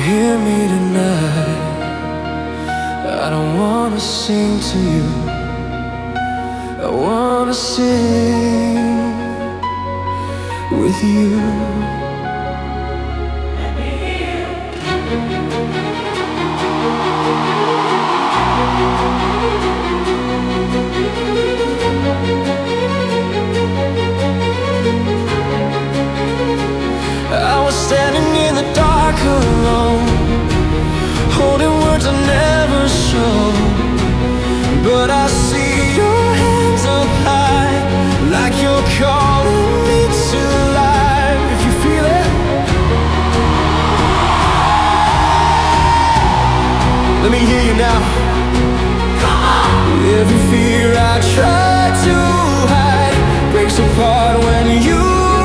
hear me tonight? I don't wanna sing to you, I wanna sing with you. I was standing in the dark alone, holding words I never showed, but I see your hands up high, like you're calling me to life. If you feel it, let me hear you now. Come on. Every fear I try to hide breaks apart when you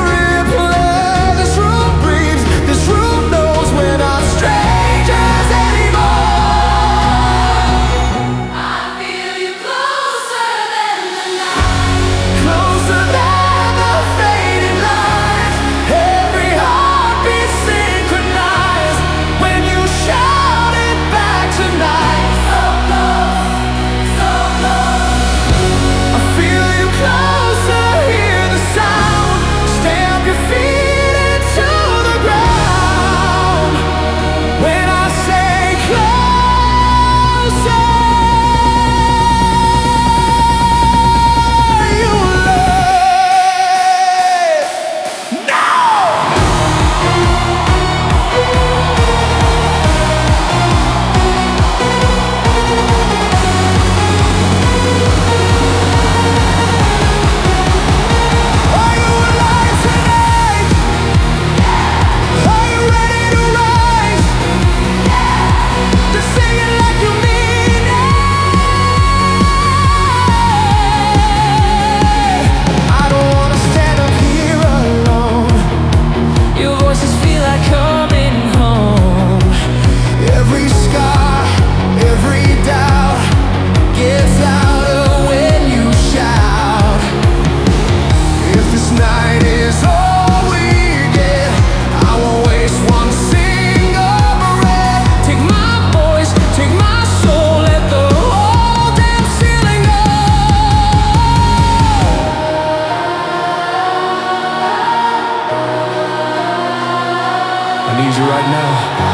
I need you right now.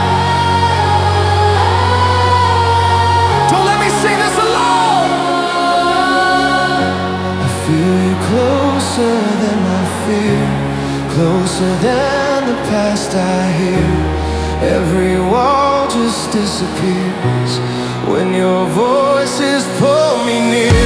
Don't let me sing this alone. I feel you closer than my fear, closer than the past I hear. Every wall just disappears when your voices pull me near.